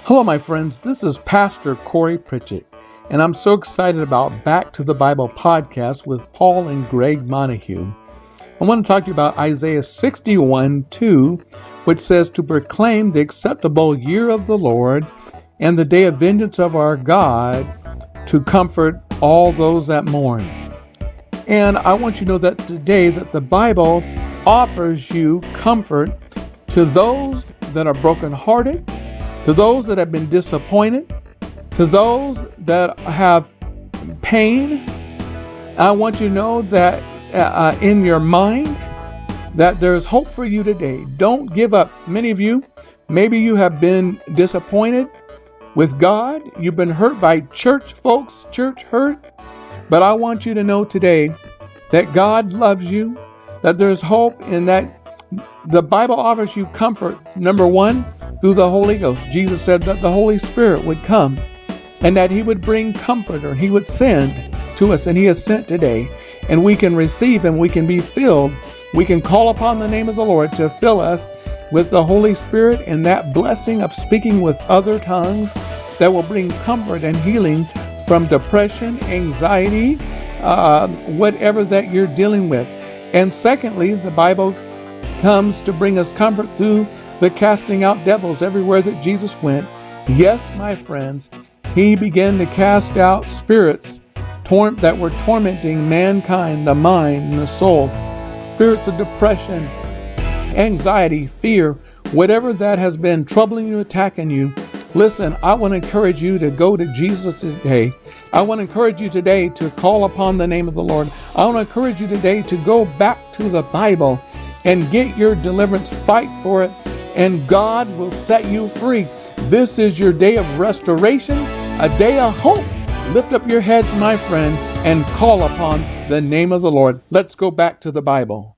Hello, my friends. This is Pastor Corey Pritchett, and I'm so excited about Back to the Bible podcast with Paul and Greg Montague. I want to talk to you about Isaiah 61:2, which says to proclaim the acceptable year of the Lord and the day of vengeance of our God, to comfort all those that mourn. And I want you to know that today that the Bible offers you comfort to those that are brokenhearted, to those that have been disappointed, to those that have pain. I want you to know that in your mind that there's hope for you today. Don't give up. Many of you, maybe you have been disappointed with God. You've been hurt by church folks, church hurt. But I want you to know today that God loves you, that there's hope, and that the Bible offers you comfort. Number one, through the Holy Ghost. Jesus said that the Holy Spirit would come and that He would bring comfort, or He would send to us, and He has sent today. And we can receive and we can be filled. We can call upon the name of the Lord to fill us with the Holy Spirit and that blessing of speaking with other tongues that will bring comfort and healing from depression, anxiety, whatever that you're dealing with. And secondly, the Bible comes to bring us comfort through the casting out devils everywhere that Jesus went. Yes, my friends, He began to cast out spirits that were tormenting mankind, the mind and the soul. Spirits of depression, anxiety, fear, whatever that has been troubling you, attacking you. Listen, I want to encourage you to go to Jesus today. I want to encourage you today to call upon the name of the Lord. I want to encourage you today to go back to the Bible and get your deliverance, fight for it, and God will set you free. This is your day of restoration, a day of hope. Lift up your heads, my friend, and call upon the name of the Lord. Let's go back to the Bible.